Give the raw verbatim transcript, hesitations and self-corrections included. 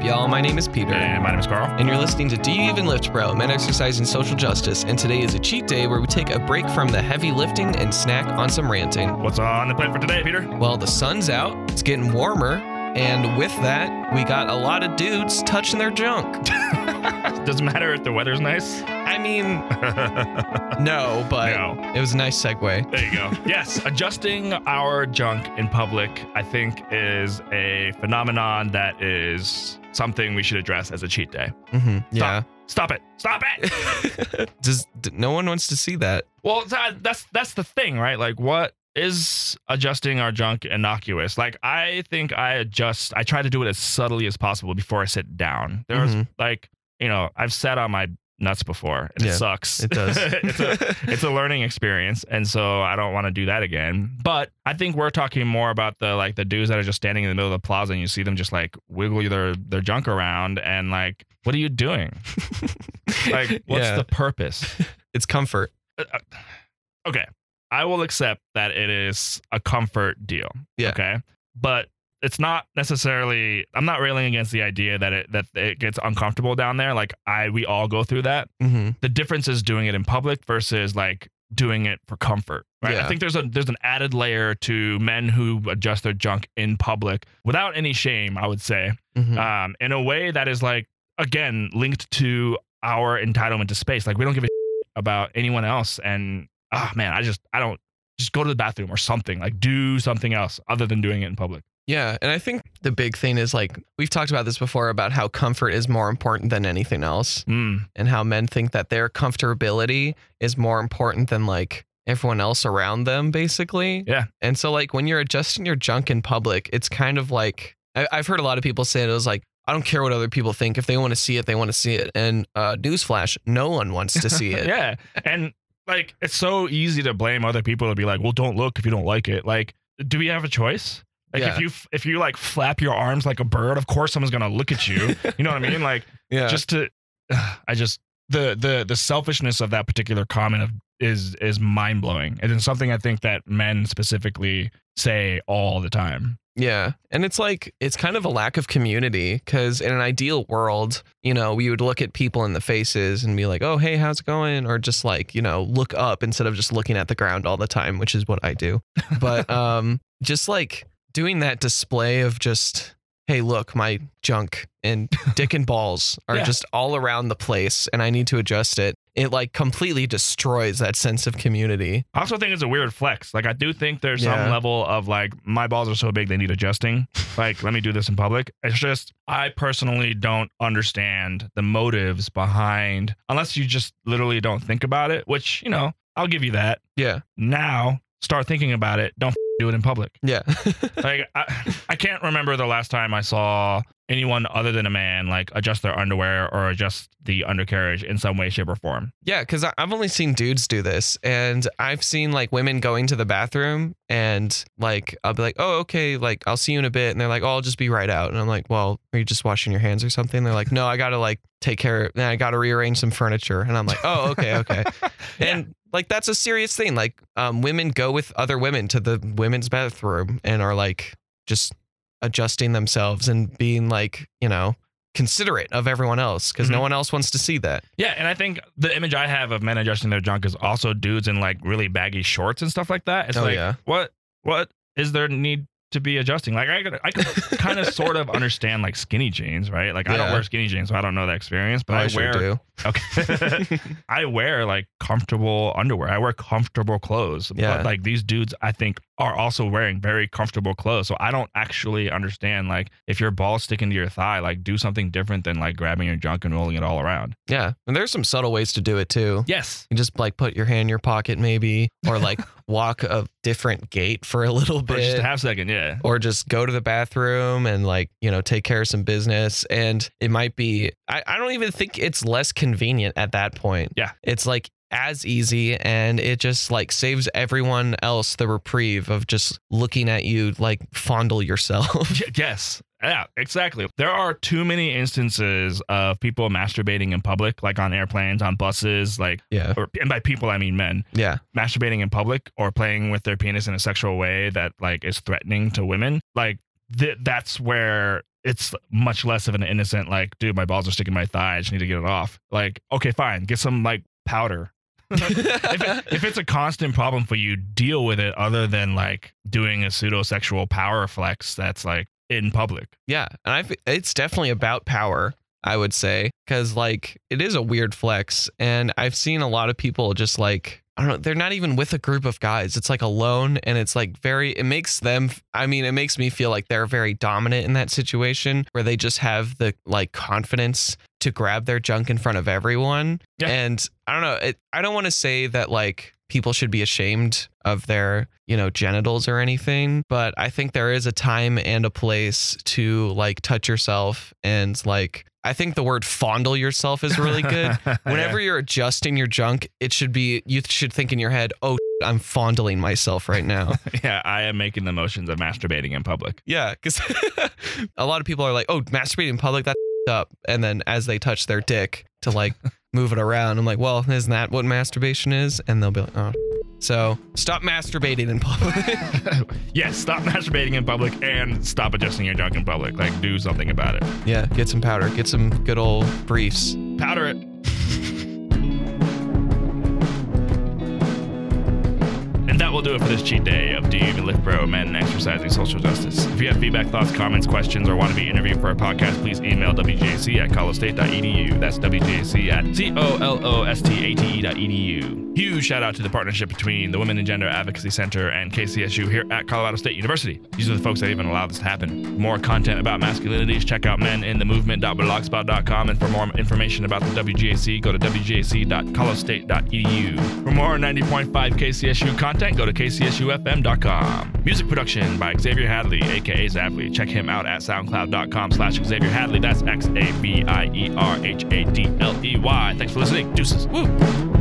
y'all? My name is Peter. And my name is Carl. And you're listening to Do You Even Lift, Bro? Men Exercising Social Justice. And today is a cheat day where we take a break from the heavy lifting and snack on some ranting. What's on the plate for today, Peter? Well, the sun's out. It's getting warmer. And with that, we got a lot of dudes touching their junk. Doesn't matter if the weather's nice. I mean, no, but No. It was a nice segue. There you go. Yes, adjusting our junk in public, I think, is a phenomenon that is something we should address as a cheat day. Mm-hmm. Yeah. Stop it. Stop it. Does d- no one wants to see that? Well, that, that's that's the thing, right? Like, what is adjusting our junk innocuous? Like, I think I adjust, I try to do it as subtly as possible before I sit down. There's Mhm. like, you know, I've sat on my nuts before and Yeah, it sucks. it does. it's a it's a learning experience, and so I don't want to do that again. But I think we're talking more about the like the dudes that are just standing in the middle of the plaza and you see them just like wiggle their their junk around and like, what are you doing? Like, what's Yeah. the purpose? It's comfort. Uh, uh, okay, I will accept that it is a comfort deal. Yeah. Okay, but it's not necessarily. I'm not railing against the idea that it that it gets uncomfortable down there. Like I, we all go through that. Mm-hmm. The difference is doing it in public versus like doing it for comfort. Right. Yeah. I think there's a there's an added layer to men who adjust their junk in public without any shame, I would say, Mm-hmm. um, in a way that is like again linked to our entitlement to space. Like we don't give a about anyone else, and oh man, I just I don't just go to the bathroom or something. Like do something else other than doing it in public. Yeah, and I think the big thing is like we've talked about this before about how comfort is more important than anything else, Mm. and how men think that their comfortability is more important than like everyone else around them, basically. Yeah. And so like when you're adjusting your junk in public, it's kind of like I, I've heard a lot of people say it was like, I don't care what other people think. If they want to see it, they want to see it. And uh, newsflash, no one wants to see it. Yeah, and like it's so easy to blame other people to be like, well, don't look if you don't like it. Like, do we have a choice? Like Yeah. if you if you like flap your arms like a bird, of course someone's gonna look at you. You know what I mean? Like Yeah. just to, I just the the the selfishness of that particular comment of is is mind blowing, and it's something I think that men specifically say all the time. Yeah. And it's like, it's kind of a lack of community because in an ideal world, you know, we would look at people in the faces and be like, oh, hey, how's it going? Or just like, you know, look up instead of just looking at the ground all the time, which is what I do. But um, just like doing that display of just, hey, look, my junk and dick and balls are Yeah. just all around the place and I need to adjust it. It like completely destroys that sense of community. I also think it's a weird flex. Like I do think there's Yeah. some level of like my balls are so big they need adjusting. Like let me do this in public. It's just I personally don't understand the motives behind unless you just literally don't think about it, which, you know, I'll give you that. Yeah. Now start thinking about it. Don't f- do it in public. Yeah. Like I, I can't remember the last time I saw anyone other than a man like adjust their underwear or adjust the undercarriage in some way, shape, or form. Yeah, because I've only seen dudes do this, and I've seen like women going to the bathroom, and like I'll be like, "Oh, okay, like I'll see you in a bit," and they're like, "Oh, I'll just be right out," and I'm like, "Well, are you just washing your hands or something?" They're like, "No, I gotta like take care. I gotta rearrange some furniture," and I'm like, "Oh, okay, okay," and like that's a serious thing. Like, um, women go with other women to the women's bathroom and are like just adjusting themselves and being like, you know, considerate of everyone else because no Mhm. one else wants to see that. Yeah, and I think the image I have of men adjusting their junk is also dudes in like really baggy shorts and stuff like that. It's Oh, like, yeah. what what is there need to be adjusting? Like I could I could kind of sort of understand like skinny jeans, right? Like I don't Yeah. wear skinny jeans, so I don't know that experience, but I, I, sure wear do. okay. I wear like comfortable underwear. I wear comfortable clothes. Yeah. But like these dudes I think are also wearing very comfortable clothes. So I don't actually understand like if your ball's sticking to your thigh, like do something different than like grabbing your junk and rolling it all around. Yeah. And there's some subtle ways to do it too. Yes. You just like put your hand in your pocket maybe, or like walk a different gate for a little For just bit. a half second, yeah. Or just go to the bathroom and like, you know, take care of some business. And it might be, I, I don't even think it's less convenient at that point. Yeah. It's like as easy, and it just like saves everyone else the reprieve of just looking at you like fondle yourself. Y- Yes. Yeah, exactly. There are too many instances of people masturbating in public, like on airplanes, on buses, like, Yeah. or, and by people, I mean men, Yeah. masturbating in public or playing with their penis in a sexual way that like is threatening to women. Like th- that's where it's much less of an innocent, like, dude, my balls are sticking to my thigh. I just need to get it off. Like, okay, fine. Get some like powder. if, it, if it's a constant problem for you, deal with it other than like doing a pseudo-sexual power flex that's like in public. Yeah. And I it's definitely about power, I would say, because like it is a weird flex. And I've seen a lot of people just like, I don't know, they're not even with a group of guys. It's like alone, and it's like very, it makes them, I mean, it makes me feel like they're very dominant in that situation where they just have the like confidence to grab their junk in front of everyone. Yeah. And I don't know, it, I don't want to say that like people should be ashamed of their, you know, genitals or anything, but I think there is a time and a place to like touch yourself, and like, I think the word fondle yourself is really good. Whenever yeah. you're adjusting your junk, it should be, you should think in your head, oh, I'm fondling myself right now. Yeah, I am making the motions of masturbating in public. Yeah, because a lot of people are like, oh, masturbating in public, that's up. And then as they touch their dick to like move it around, I'm like, well, isn't that what masturbation is? And they'll be like, oh. So stop masturbating in public. Yes, stop masturbating in public and stop adjusting your junk in public. Like, do something about it. Yeah, get some powder. Get some good old briefs. Powder it. And that will do it for this cheat day of Do You Even Lift Bro, Men and Exercising Social Justice. If you have feedback, thoughts, comments, questions, or want to be interviewed for a podcast, please email W J C at colostate dot E D U. That's W J C at C O L O S T A T E dot E D U. Huge shout out to the partnership between the Women and Gender Advocacy Center and K C S U here at Colorado State University. These are the folks that even allow this to happen. For more content about masculinities, check out men in the movement dot blogspot dot com, and for more information about the W J C, go to W J C dot colostate dot E D U. For more ninety point five K C S U content, go to K C S U F M dot com. Music production by Xavier Hadley, aka Zavly. Check him out at soundcloud dot com slash Xavier Hadley. That's X A V I E R H A D L E Y. Thanks for listening. Deuces. Woo!